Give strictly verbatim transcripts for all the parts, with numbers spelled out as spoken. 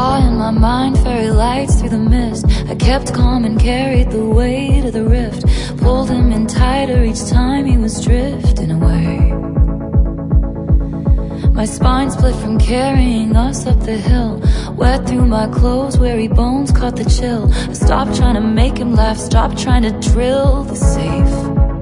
saw in my mind fairy lights through the mist. I kept calm and carried the weight of the rift. Pulled him in tighter each time he was drifting away. My spine split from carrying us up the hill. Wet through my clothes, weary bones caught the chill. I stopped trying to make him laugh, stopped trying to drill the safe.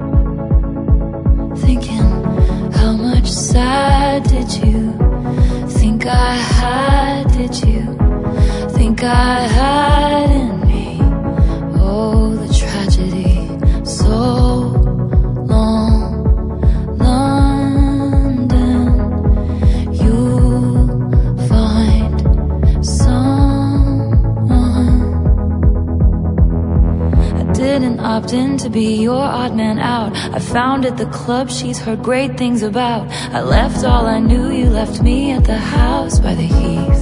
Thinking, how much sad did you think I had, did you think I had in me? Oh, the tragedy, so long, London. You'll find someone. I didn't opt in to be your odd man out. I found at the club she's heard great things about. I left all I knew, you left me at the house by the heath.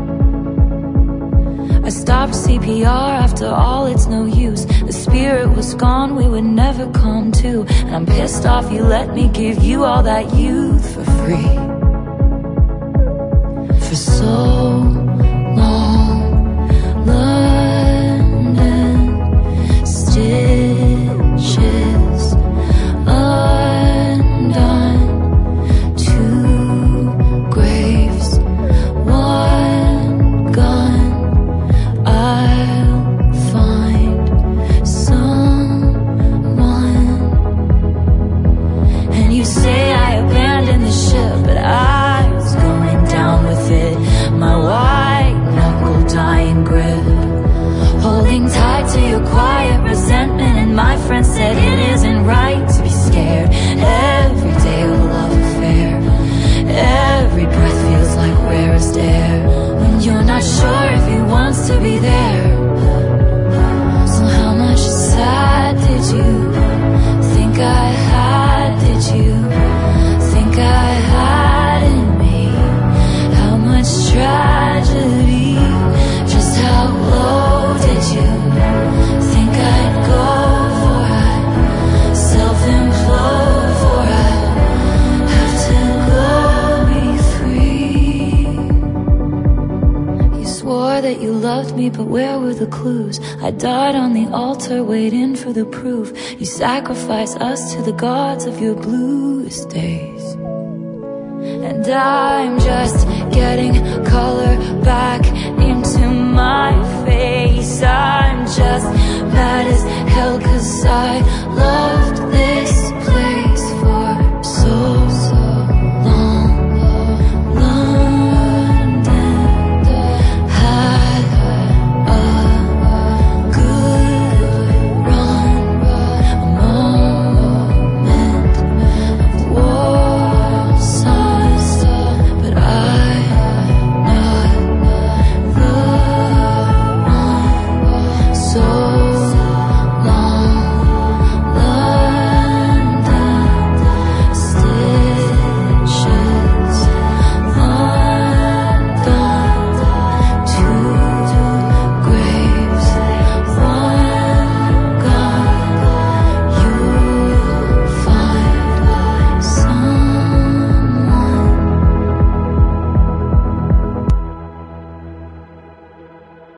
I stopped C P R after all, it's no use. The spirit was gone, we would never come to. And I'm pissed off you let me give you all that youth for free. For so long, London, stitches undone, two graves, one gun. I'll find someone. And you say I abandoned the ship, but I was going down with it. My white knuckle dying grip, holding tight to your quiet resentment. And my friend said it isn't right to be scared. Every day a love affair, every breath feels like rarest air. When you're not sure if he wants to be there. So how much sad did you think I had, did you think I had in me? How much tragedy, just how low did you think I'd go for? I'd self-implode for I'd have to go be free. You swore that you loved me, but where were the clues? I died on the altar waiting for the proof. You sacrificed us to the gods of your bluest days. And I'm just getting color back